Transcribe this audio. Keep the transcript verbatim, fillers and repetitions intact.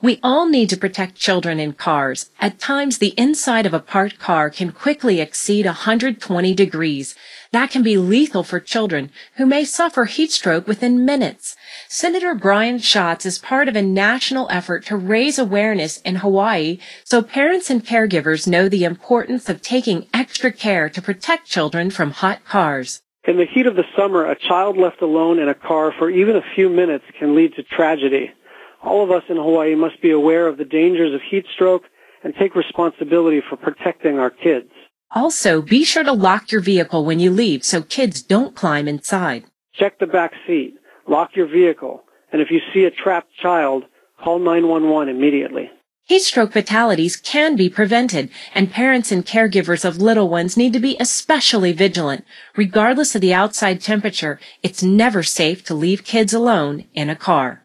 We all need to protect children in cars. At times, the inside of a parked car can quickly exceed one hundred twenty degrees. That can be lethal for children who may suffer heat stroke within minutes. Senator Brian Schatz is part of a national effort to raise awareness in Hawaii so parents and caregivers know the importance of taking extra care to protect children from hot cars. In the heat of the summer, a child left alone in a car for even a few minutes can lead to tragedy. All of us in Hawaii must be aware of the dangers of heat stroke and take responsibility for protecting our kids. Also, be sure to lock your vehicle when you leave so kids don't climb inside. Check the back seat, lock your vehicle, and if you see a trapped child, call nine one one immediately. Heat stroke fatalities can be prevented, and parents and caregivers of little ones need to be especially vigilant. Regardless of the outside temperature, it's never safe to leave kids alone in a car.